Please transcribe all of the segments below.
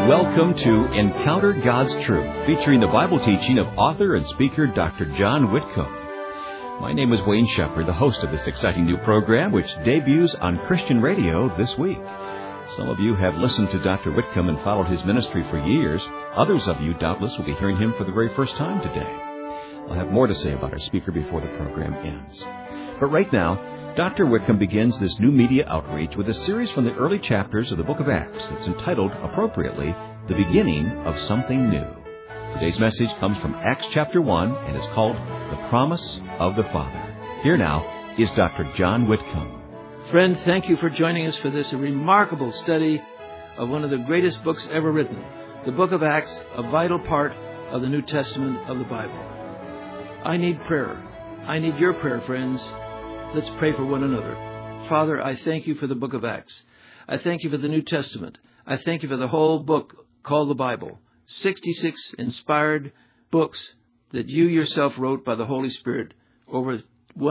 Welcome to Encounter God's Truth, featuring the Bible teaching of author and speaker Dr. John Whitcomb. My name is Wayne Shepherd, the host of this exciting new program, which debuts on Christian radio this week. Some of you have listened to Dr. Whitcomb and followed his ministry for years. Others of you doubtless will be hearing him for the very first time today. I'll have more to say about our speaker before the program ends. But right now, Dr. Whitcomb begins this new media outreach with a series from the early chapters of the book of Acts that's entitled, appropriately, The Beginning of Something New. Today's message comes from Acts chapter 1 and is called The Promise of the Father. Here now is Dr. John Whitcomb. Friend, thank you for joining us for this remarkable study of one of the greatest books ever written, the book of Acts, a vital part of the New Testament of the Bible. I need prayer. I need your prayer, friends. Let's pray for one another. Father, I thank you for the book of Acts. I thank you for the New Testament. I thank you for the whole book called the Bible. 66 inspired books that you yourself wrote by the Holy Spirit over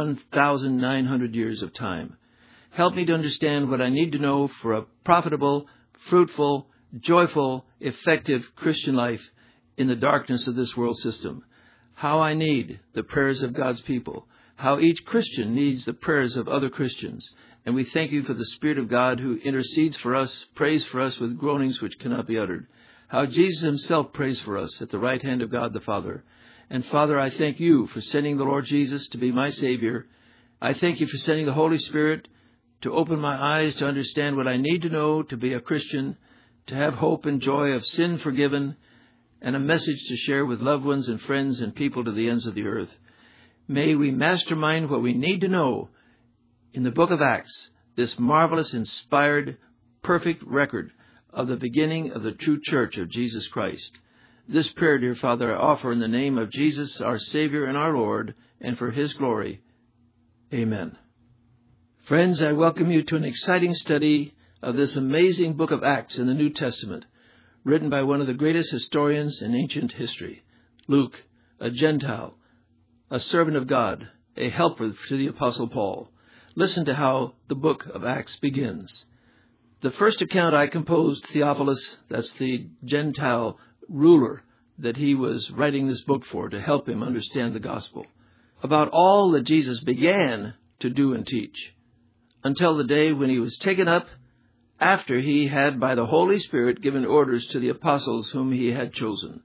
1,900 years of time. Help me to understand what I need to know for a profitable, fruitful, joyful, effective Christian life in the darkness of this world system. How I need the prayers of God's people. How each Christian needs the prayers of other Christians. And we thank you for the Spirit of God who intercedes for us, prays for us with groanings which cannot be uttered. How Jesus himself prays for us at the right hand of God the Father. And Father, I thank you for sending the Lord Jesus to be my Savior. I thank you for sending the Holy Spirit to open my eyes to understand what I need to know to be a Christian, to have hope and joy of sin forgiven, and a message to share with loved ones and friends and people to the ends of the earth. May we mastermind what we need to know in the book of Acts, this marvelous, inspired, perfect record of the beginning of the true church of Jesus Christ. This prayer, dear Father, I offer in the name of Jesus, our Savior and our Lord, and for his glory. Amen. Friends, I welcome you to an exciting study of this amazing book of Acts in the New Testament, written by one of the greatest historians in ancient history, Luke, a Gentile, a servant of God, a helper to the Apostle Paul. Listen to how the book of Acts begins. The first account I composed, Theophilus, that's the Gentile ruler that he was writing this book for to help him understand the gospel, about all that Jesus began to do and teach, until the day when he was taken up, after he had by the Holy Spirit given orders to the apostles whom he had chosen.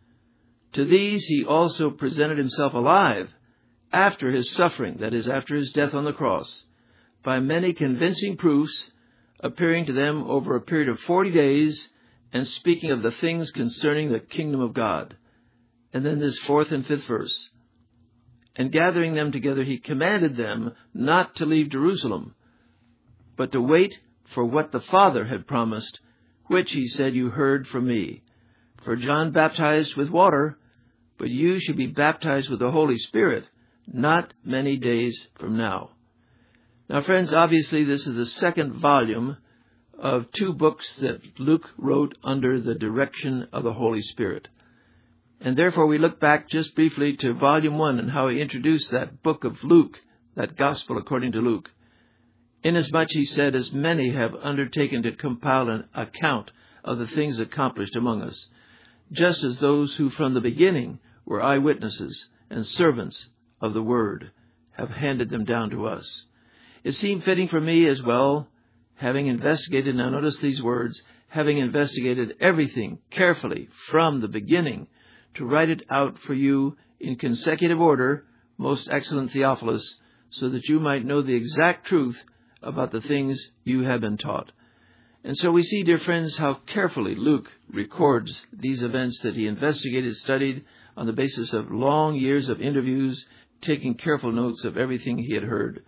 To these he also presented himself alive after his suffering, that is, after his death on the cross, by many convincing proofs, appearing to them over a period of 40 days and speaking of the things concerning the kingdom of God. And then this fourth and fifth verse. And gathering them together, he commanded them not to leave Jerusalem, but to wait for what the Father had promised, which, he said, you heard from me. For John baptized with water, but you should be baptized with the Holy Spirit not many days from now. Now, friends, obviously this is the second volume of two books that Luke wrote under the direction of the Holy Spirit. And therefore we look back just briefly to volume 1 and how he introduced that book of Luke, that gospel according to Luke. Inasmuch, he said, as many have undertaken to compile an account of the things accomplished among us, just as those who from the beginning were eyewitnesses and servants of the word have handed them down to us. It seemed fitting for me as well, having investigated, now notice these words, having investigated everything carefully from the beginning, to write it out for you in consecutive order, most excellent Theophilus, so that you might know the exact truth about the things you have been taught. And so we see, dear friends, how carefully Luke records these events that he investigated, studied on the basis of long years of interviews, taking careful notes of everything he had heard.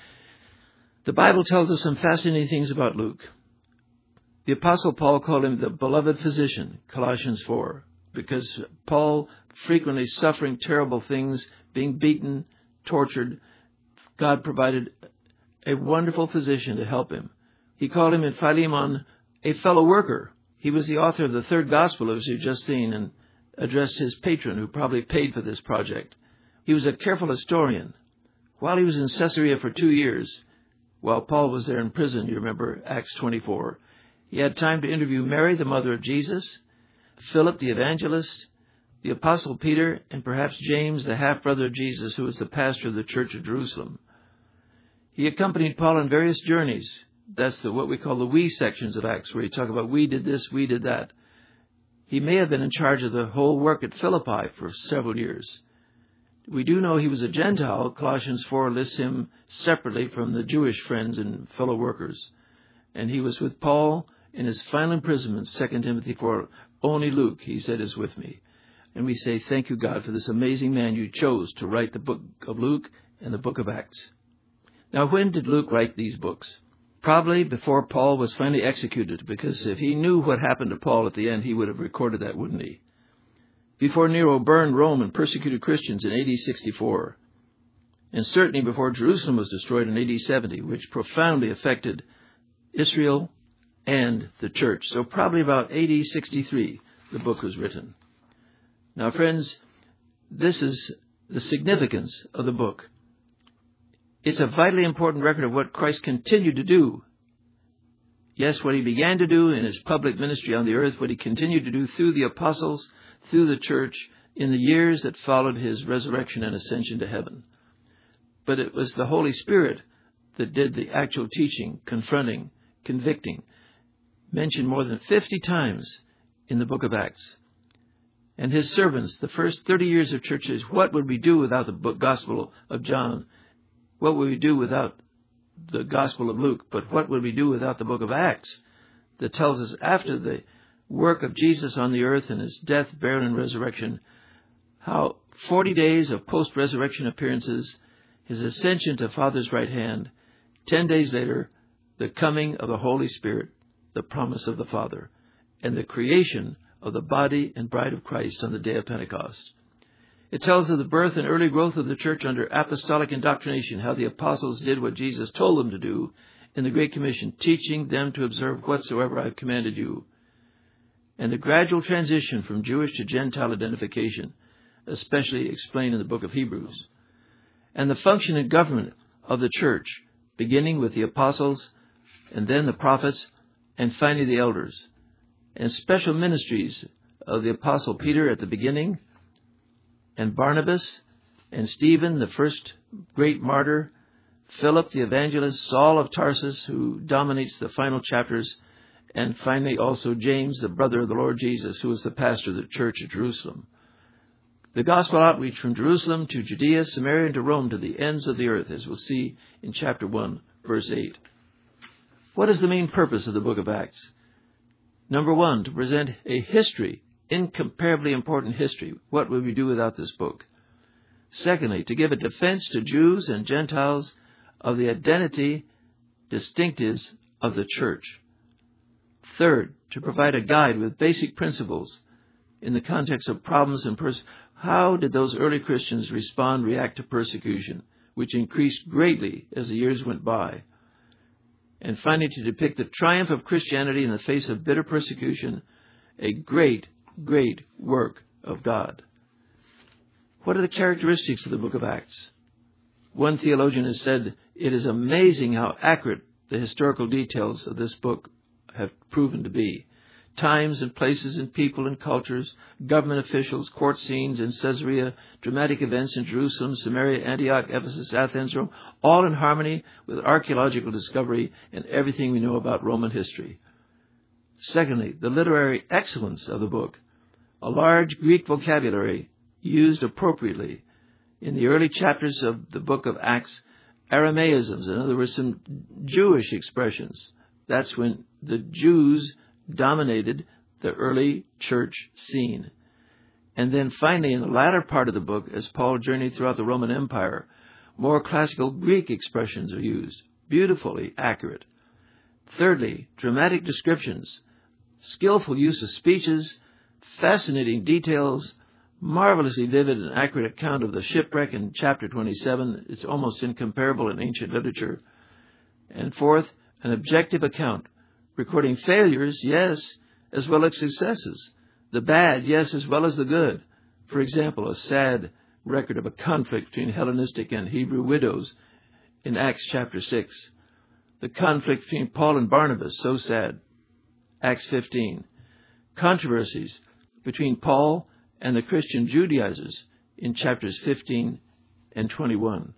The Bible tells us some fascinating things about Luke. The Apostle Paul called him the beloved physician, Colossians 4, because Paul, frequently suffering terrible things, being beaten, tortured, God provided a wonderful physician to help him. He called him in Philemon a fellow worker. He was the author of the third gospel, as you've just seen, and addressed his patron, who probably paid for this project. He was a careful historian. While he was in Caesarea for 2 years, while Paul was there in prison, you remember Acts 24, He had time to interview Mary, the mother of Jesus, Philip the evangelist, the Apostle Peter, and perhaps James, the half-brother of Jesus, who was the pastor of the church of Jerusalem. He accompanied Paul on various journeys. That's what we call the we sections of Acts, where you talk about we did this, we did that. He may have been in charge of the whole work at Philippi for several years. We do know he was a Gentile. Colossians 4 lists him separately from the Jewish friends and fellow workers. And he was with Paul in his final imprisonment, 2 Timothy 4. Only Luke, he said, is with me. And we say, thank you, God, for this amazing man you chose to write the book of Luke and the book of Acts. Now, when did Luke write these books? Probably before Paul was finally executed, because if he knew what happened to Paul at the end, he would have recorded that, wouldn't he? Before Nero burned Rome and persecuted Christians in AD 64, and certainly before Jerusalem was destroyed in AD 70, which profoundly affected Israel and the church. So probably about AD 63, the book was written. Now, friends, this is the significance of the book. It's a vitally important record of what Christ continued to do. Yes, what he began to do in his public ministry on the earth, what he continued to do through the apostles, through the church, in the years that followed his resurrection and ascension to heaven. But it was the Holy Spirit that did the actual teaching, confronting, convicting, mentioned more than 50 times in the book of Acts. And his servants, the first 30 years of churches, what would we do without the Gospel of John? What would we do without the Gospel of Luke? But what would we do without the book of Acts that tells us after the work of Jesus on the earth and his death, burial, and resurrection, how 40 days of post-resurrection appearances, his ascension to Father's right hand, 10 days later, the coming of the Holy Spirit, the promise of the Father, and the creation of the body and bride of Christ on the day of Pentecost. It tells of the birth and early growth of the church under apostolic indoctrination, how the apostles did what Jesus told them to do in the Great Commission, teaching them to observe whatsoever I have commanded you. And the gradual transition from Jewish to Gentile identification, especially explained in the book of Hebrews. And the function and government of the church, beginning with the apostles, and then the prophets, and finally the elders. And special ministries of the apostle Peter at the beginning, and Barnabas, and Stephen, the first great martyr, Philip the evangelist, Saul of Tarsus, who dominates the final chapters, and finally also James, the brother of the Lord Jesus, who was the pastor of the church at Jerusalem. The gospel outreach from Jerusalem to Judea, Samaria, and to Rome, to the ends of the earth, as we'll see in chapter 1, verse 8. What is the main purpose of the book of Acts? Number 1, to present a history, incomparably important history. What would we do without this book? Secondly, to give a defense to Jews and Gentiles of the identity distinctives of the church. Third, to provide a guide with basic principles in the context of problems and how did those early Christians react to persecution, which increased greatly as the years went by. And finally, to depict the triumph of Christianity in the face of bitter persecution, a great work of God. What are the characteristics of the book of Acts? One theologian has said, it is amazing how accurate the historical details of this book have proven to be. Times and places and people and cultures, government officials, court scenes in Caesarea, dramatic events in Jerusalem, Samaria, Antioch, Ephesus, Athens, Rome, all in harmony with archaeological discovery and everything we know about Roman history. Secondly, the literary excellence of the book. A large Greek vocabulary used appropriately. In the early chapters of the book of Acts, Aramaisms, in other words, some Jewish expressions. That's when the Jews dominated the early church scene. And then finally, in the latter part of the book, as Paul journeyed throughout the Roman Empire, more classical Greek expressions are used, beautifully accurate. Thirdly, dramatic descriptions, skillful use of speeches, fascinating details, marvelously vivid and accurate account of the shipwreck in chapter 27. It's almost incomparable in ancient literature. And fourth, an objective account, recording failures, yes, as well as successes. The bad, yes, as well as the good. For example, a sad record of a conflict between Hellenistic and Hebrew widows in Acts chapter 6. The conflict between Paul and Barnabas, so sad. Acts 15. Controversies between Paul and the Christian Judaizers in chapters 15 and 21.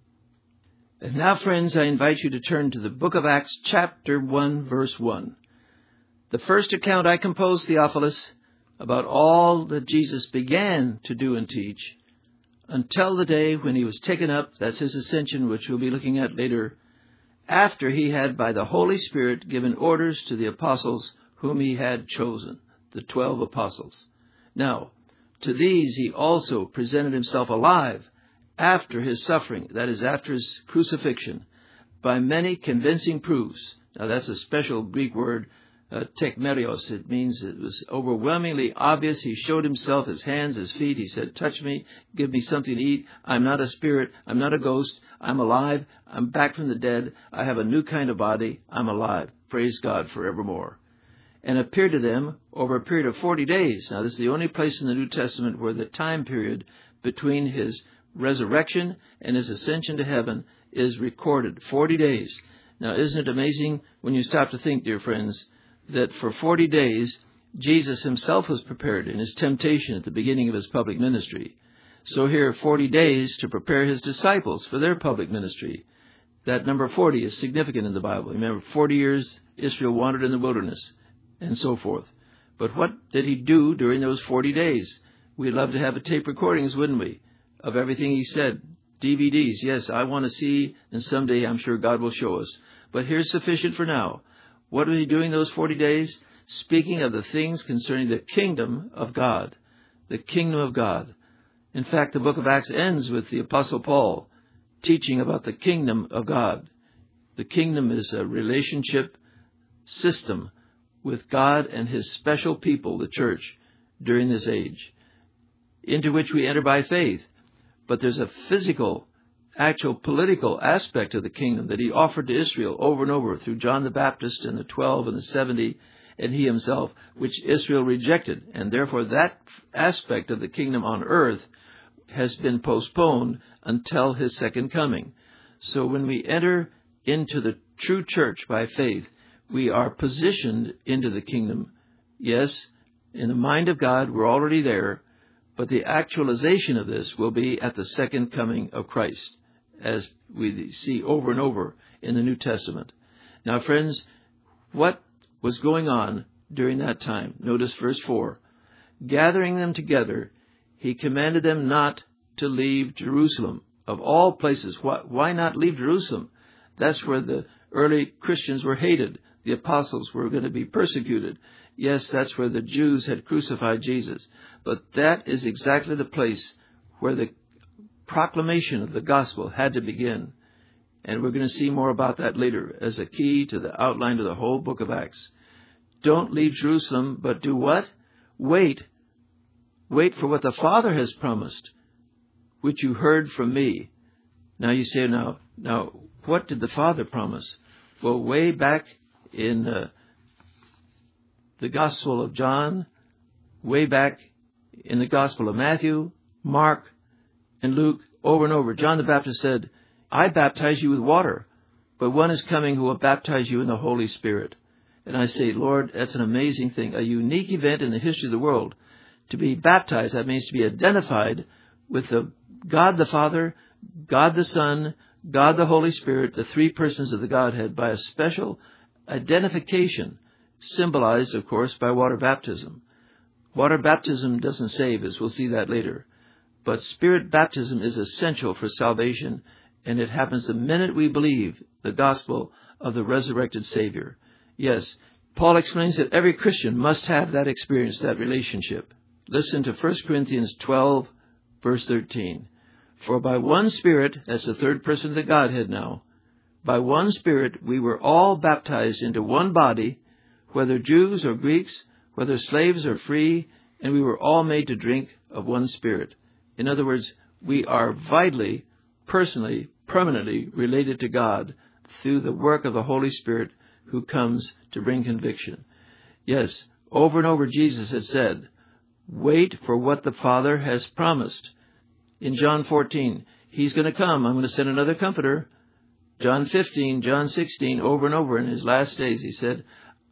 And now, friends, I invite you to turn to the book of Acts, chapter 1, verse 1. The first account I composed, Theophilus, about all that Jesus began to do and teach, until the day when he was taken up, that's his ascension, which we'll be looking at later, after he had by the Holy Spirit given orders to the apostles whom he had chosen, the 12 apostles. Now, to these he also presented himself alive after his suffering, that is, after his crucifixion, by many convincing proofs. Now, that's a special Greek word, tekmerios. It means it was overwhelmingly obvious. He showed himself, his hands, his feet. He said, touch me, give me something to eat. I'm not a spirit. I'm not a ghost. I'm alive. I'm back from the dead. I have a new kind of body. I'm alive. Praise God forevermore. And appeared to them over a period of 40 days. Now, this is the only place in the New Testament where the time period between his resurrection and his ascension to heaven is recorded. 40 days. Now, isn't it amazing when you stop to think, dear friends, that for 40 days, Jesus himself was prepared in his temptation at the beginning of his public ministry. So here, 40 days to prepare his disciples for their public ministry. That number 40 is significant in the Bible. Remember, 40 years Israel wandered in the wilderness, and so forth. But what did he do during those 40 days? We'd love to have a tape recordings, wouldn't we, of everything he said. DVDs, yes, I want to see, and someday I'm sure God will show us. But here's sufficient for now. What was he doing those 40 days? Speaking of the things concerning the kingdom of God. The kingdom of God. In fact, the book of Acts ends with the Apostle Paul teaching about the kingdom of God. The kingdom is a relationship system with God and his special people, the church, during this age, into which we enter by faith. But there's a physical, actual political aspect of the kingdom that he offered to Israel over and over through John the Baptist and the 12 and the 70 and he himself, which Israel rejected. And therefore that aspect of the kingdom on earth has been postponed until his second coming. So when we enter into the true church by faith, we are positioned into the kingdom. Yes, in the mind of God, we're already there, but the actualization of this will be at the second coming of Christ, as we see over and over in the New Testament. Now, friends, what was going on during that time? Notice verse 4. Gathering them together, he commanded them not to leave Jerusalem. Of all places, why not leave Jerusalem? That's where the early Christians were hated. The apostles were going to be persecuted. Yes, that's where the Jews had crucified Jesus. But that is exactly the place where the proclamation of the gospel had to begin. And we're going to see more about that later as a key to the outline of the whole book of Acts. Don't leave Jerusalem, but do what? Wait. Wait for what the Father has promised, which you heard from me. Now you say, now, what did the Father promise? Well, way back in the Gospel of John, way back in the Gospel of Matthew, Mark, and Luke, over and over, John the Baptist said, I baptize you with water, but one is coming who will baptize you in the Holy Spirit. And I say, Lord, that's an amazing thing, a unique event in the history of the world. To be baptized, that means to be identified with God the Father, God the Son, God the Holy Spirit, the three persons of the Godhead, by a special identification, symbolized, of course, by water baptism. Water baptism doesn't save, as we'll see that later. But Spirit baptism is essential for salvation, and it happens the minute we believe the gospel of the resurrected Savior. Yes, Paul explains that every Christian must have that experience, that relationship. Listen to 1 Corinthians 12, verse 13. For by one Spirit, that's the third person of the Godhead now, by one Spirit we were all baptized into one body, whether Jews or Greeks, whether slaves or free, and we were all made to drink of one Spirit. In other words, we are vitally, personally, permanently related to God through the work of the Holy Spirit who comes to bring conviction. Yes, over and over Jesus had said, wait for what the Father has promised. In John 14, He's going to come. I'm going to send another comforter. John 15, John 16, over and over in His last days, He said,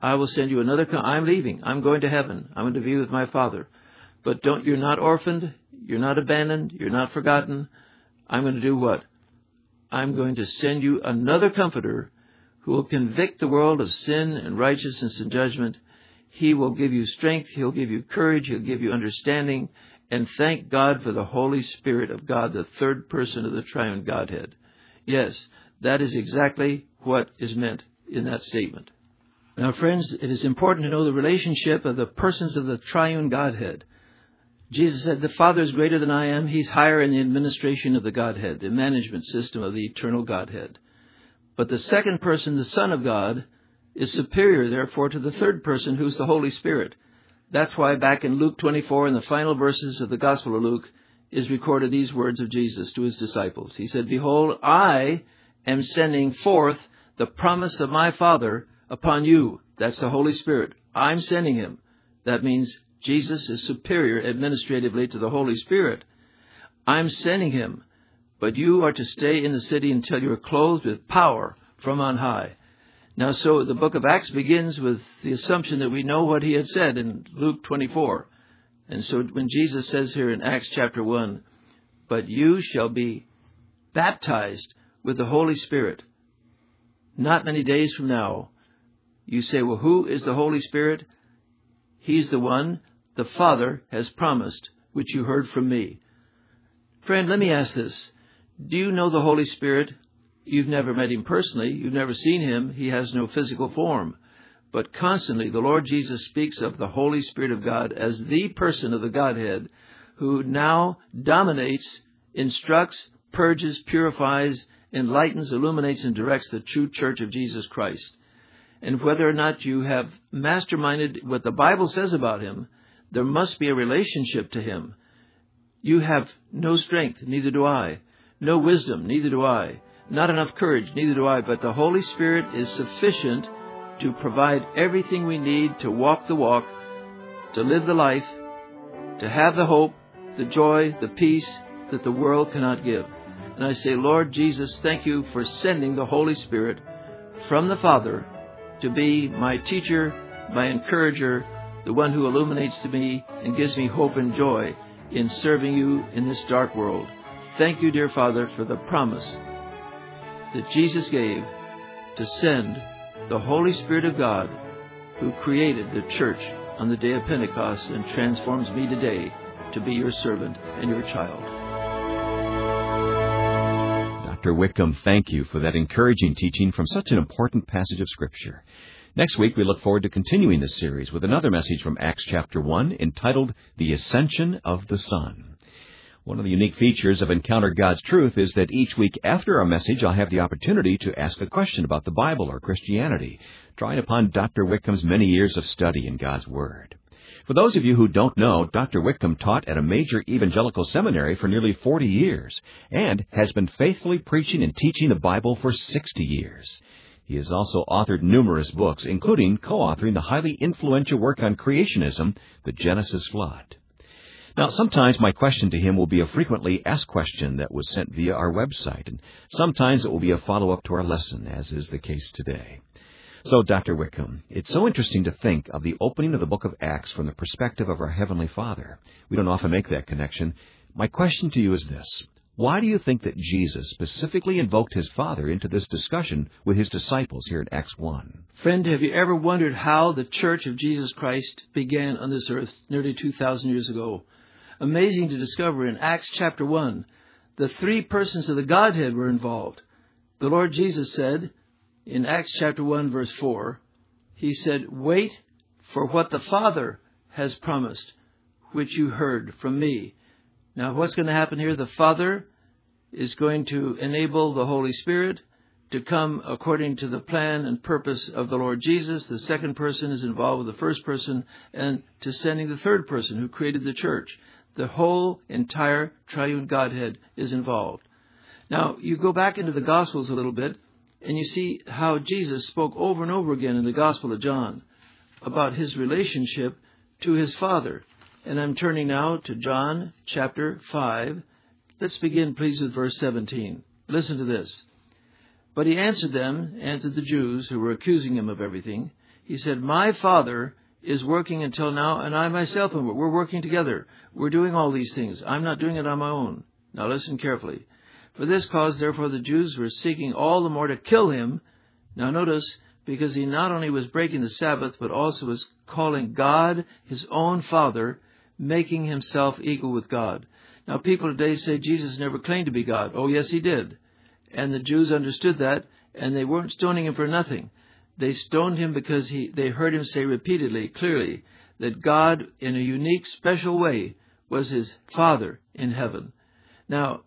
I will send you another. I'm leaving. I'm going to heaven. I'm going to be with my Father. But you're not orphaned. You're not abandoned. You're not forgotten. I'm going to do what? I'm going to send you another Comforter who will convict the world of sin and righteousness and judgment. He will give you strength. He'll give you courage. He'll give you understanding. And thank God for the Holy Spirit of God, the third person of the triune Godhead. Yes, that is exactly what is meant in that statement. Now, friends, it is important to know the relationship of the persons of the triune Godhead. Jesus said, the Father is greater than I am. He's higher in the administration of the Godhead, the management system of the eternal Godhead. But the second person, the Son of God, is superior, therefore, to the third person, who's the Holy Spirit. That's why back in Luke 24, in the final verses of the Gospel of Luke, is recorded these words of Jesus to his disciples. He said, behold, I am sending forth the promise of my Father upon you. That's the Holy Spirit. I'm sending him. That means Jesus is superior administratively to the Holy Spirit. I'm sending him, but you are to stay in the city until you are clothed with power from on high. Now, so the book of Acts begins with the assumption that we know what he had said in Luke 24. And so when Jesus says here in Acts chapter 1, but you shall be baptized with the Holy Spirit, not many days from now, you say, well, who is the Holy Spirit? He's the one the Father has promised, which you heard from me. Friend, let me ask this. Do you know the Holy Spirit? You've never met him personally. You've never seen him. He has no physical form. But constantly, the Lord Jesus speaks of the Holy Spirit of God as the person of the Godhead who now dominates, instructs, purges, purifies, enlightens, illuminates, and directs the true church of Jesus Christ. And whether or not you have masterminded what the Bible says about him, there must be a relationship to him. You have no strength, neither do I. No wisdom, neither do I. Not enough courage, neither do I. But the Holy Spirit is sufficient to provide everything we need to walk the walk, to live the life, to have the hope, the joy, the peace that the world cannot give. And I say, Lord Jesus, thank you for sending the Holy Spirit from the Father to be my teacher, my encourager, the one who illuminates to me and gives me hope and joy in serving you in this dark world. Thank you, dear Father, for the promise that Jesus gave to send the Holy Spirit of God who created the church on the day of Pentecost and transforms me today to be your servant and your child. Dr. Whitcomb, thank you for that encouraging teaching from such an important passage of Scripture. Next week, we look forward to continuing this series with another message from Acts chapter 1 entitled The Ascension of the Son. One of the unique features of Encounter God's Truth is that each week after our message, I'll have the opportunity to ask a question about the Bible or Christianity, drawing upon Dr. Whitcomb's many years of study in God's Word. For those of you who don't know, Dr. Whitcomb taught at a major evangelical seminary for nearly 40 years and has been faithfully preaching and teaching the Bible for 60 years. He has also authored numerous books, including co-authoring the highly influential work on creationism, The Genesis Flood. Now, sometimes my question to him will be a frequently asked question that was sent via our website, and sometimes it will be a follow-up to our lesson, as is the case today. So, Dr. Whitcomb, it's so interesting to think of the opening of the book of Acts from the perspective of our Heavenly Father. We don't often make that connection. My question to you is this. Why do you think that Jesus specifically invoked his Father into this discussion with his disciples here in Acts 1? Friend, have you ever wondered how the Church of Jesus Christ began on this earth nearly 2,000 years ago? Amazing to discover in Acts chapter 1, the three persons of the Godhead were involved. The Lord Jesus said in Acts chapter 1, verse 4, he said, wait for what the Father has promised, which you heard from me. Now, what's going to happen here? The Father is going to enable the Holy Spirit to come according to the plan and purpose of the Lord Jesus. The second person is involved with the first person and to sending the third person who created the church. The whole entire triune Godhead is involved. Now, you go back into the Gospels a little bit and you see how Jesus spoke over and over again in the Gospel of John about his relationship to his Father. And I'm turning now to John chapter 5. Let's begin, please, with verse 17. Listen to this. But he answered the Jews who were accusing him of everything. He said, my Father is working until now, and I myself am. We're working together. We're doing all these things. I'm not doing it on my own. Now listen carefully. For this cause, therefore, the Jews were seeking all the more to kill him. Now notice, because he not only was breaking the Sabbath, but also was calling God his own Father, making himself equal with God. Now people today say Jesus never claimed to be God. Oh, yes, he did. And the Jews understood that, and they weren't stoning him for nothing. They stoned him because they heard him say repeatedly, clearly, that God, in a unique, special way, was his Father in heaven. Now,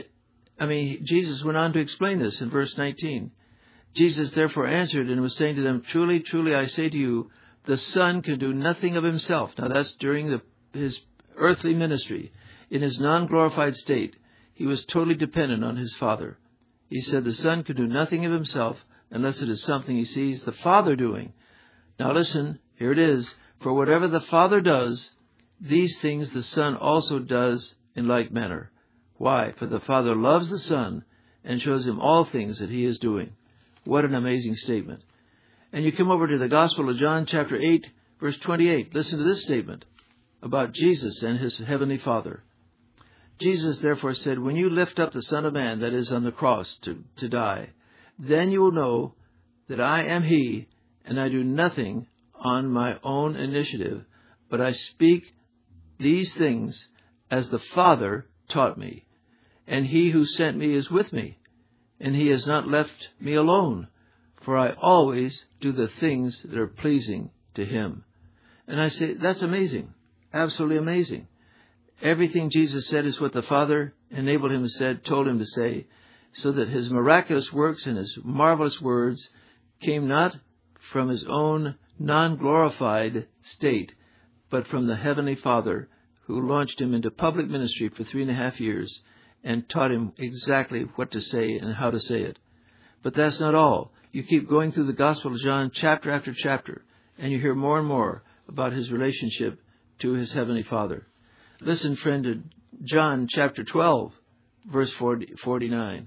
Jesus went on to explain this in verse 19. Jesus therefore answered and was saying to them, truly, truly, I say to you, the Son can do nothing of himself. Now, that's during his earthly ministry. In his non-glorified state, he was totally dependent on his Father. He said the Son could do nothing of himself unless it is something he sees the Father doing. Now listen, here it is. For whatever the Father does, these things the Son also does in like manner. Why? For the Father loves the Son and shows him all things that he is doing. What an amazing statement. And you come over to the Gospel of John, chapter 8, verse 28. Listen to this statement about Jesus and his heavenly Father. Jesus therefore said, when you lift up the Son of Man that is on the cross to die, then you will know that I am he, and I do nothing on my own initiative, but I speak these things as the Father taught me. And he who sent me is with me, and he has not left me alone, for I always do the things that are pleasing to him. And I say, that's amazing, absolutely amazing. Everything Jesus said is what the Father enabled him to say, told him to say, so that his miraculous works and his marvelous words came not from his own non-glorified state, but from the Heavenly Father, who launched him into public ministry for 3.5 years and taught him exactly what to say and how to say it. But that's not all. You keep going through the Gospel of John chapter after chapter, and you hear more and more about his relationship to his Heavenly Father. Listen, friend, to John chapter 12, verse 49.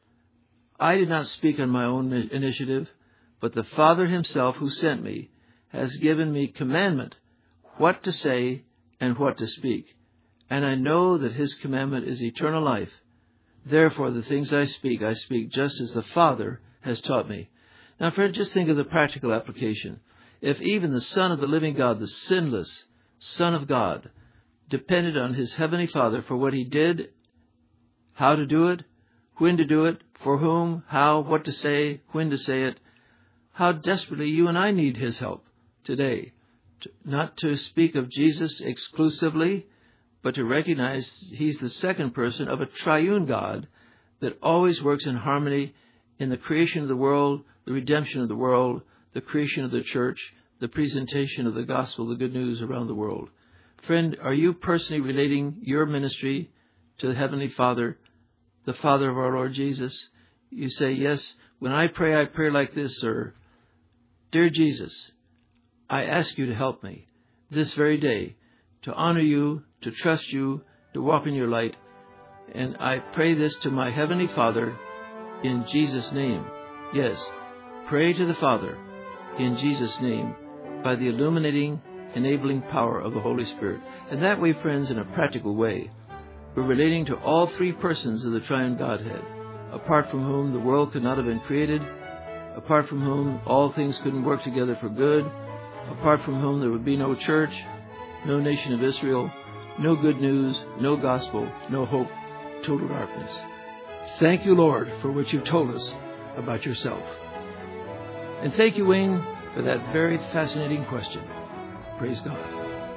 I did not speak on my own initiative, but the Father himself who sent me has given me commandment what to say and what to speak. And I know that his commandment is eternal life. Therefore, the things I speak just as the Father has taught me. Now, friend, just think of the practical application. If even the Son of the living God, the sinless Son of God, depended on his Heavenly Father for what he did, how to do it, when to do it, for whom, how, what to say, when to say it, how desperately you and I need his help today. Not to speak of Jesus exclusively, but to recognize he's the second person of a triune God that always works in harmony in the creation of the world, the redemption of the world, the creation of the church, the presentation of the gospel, the good news around the world. Friend, are you personally relating your ministry to the Heavenly Father, the Father of our Lord Jesus? You say, yes, when I pray like this, sir. Dear Jesus, I ask you to help me this very day to honor you, to trust you, to walk in your light. And I pray this to my Heavenly Father in Jesus' name. Yes, pray to the Father in Jesus' name by the illuminating, enabling power of the Holy Spirit. And that way, friends, in a practical way, we're relating to all three persons of the triune Godhead, apart from whom the world could not have been created, apart from whom all things couldn't work together for good, apart from whom there would be no church, no nation of Israel, no good news, no gospel, no hope, total darkness. Thank you, Lord, for what you've told us about yourself. And thank you, Wayne, for that very fascinating question. Praise God.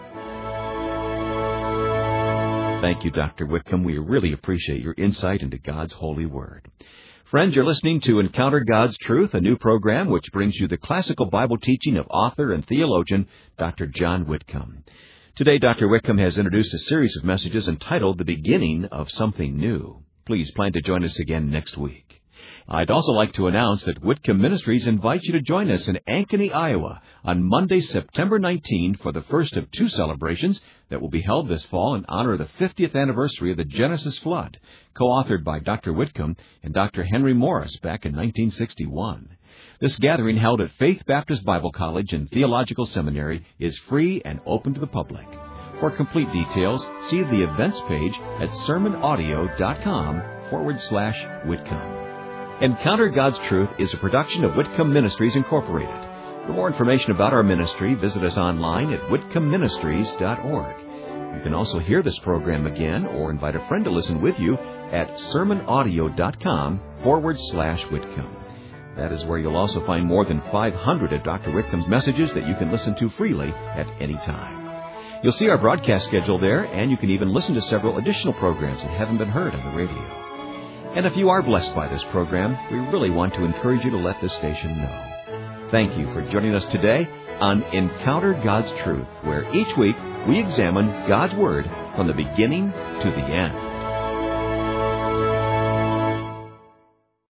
Thank you, Dr. Whitcomb. We really appreciate your insight into God's holy word. Friends, you're listening to Encounter God's Truth, a new program which brings you the classical Bible teaching of author and theologian Dr. John Whitcomb. Today, Dr. Whitcomb has introduced a series of messages entitled The Beginning of Something New. Please plan to join us again next week. I'd also like to announce that Whitcomb Ministries invites you to join us in Ankeny, Iowa on Monday, September 19 for the first of two celebrations that will be held this fall in honor of the 50th anniversary of the Genesis flood, co-authored by Dr. Whitcomb and Dr. Henry Morris back in 1961. This gathering, held at Faith Baptist Bible College and Theological Seminary, is free and open to the public. For complete details, see the events page at sermonaudio.com/Whitcomb. Encounter God's Truth is a production of Whitcomb Ministries, Incorporated. For more information about our ministry, visit us online at whitcombministries.org. You can also hear this program again or invite a friend to listen with you at sermonaudio.com/Whitcomb. That is where you'll also find more than 500 of Dr. Whitcomb's messages that you can listen to freely at any time. You'll see our broadcast schedule there, and you can even listen to several additional programs that haven't been heard on the radio. And if you are blessed by this program, we really want to encourage you to let this station know. Thank you for joining us today on Encounter God's Truth, where each week we examine God's Word from the beginning to the end.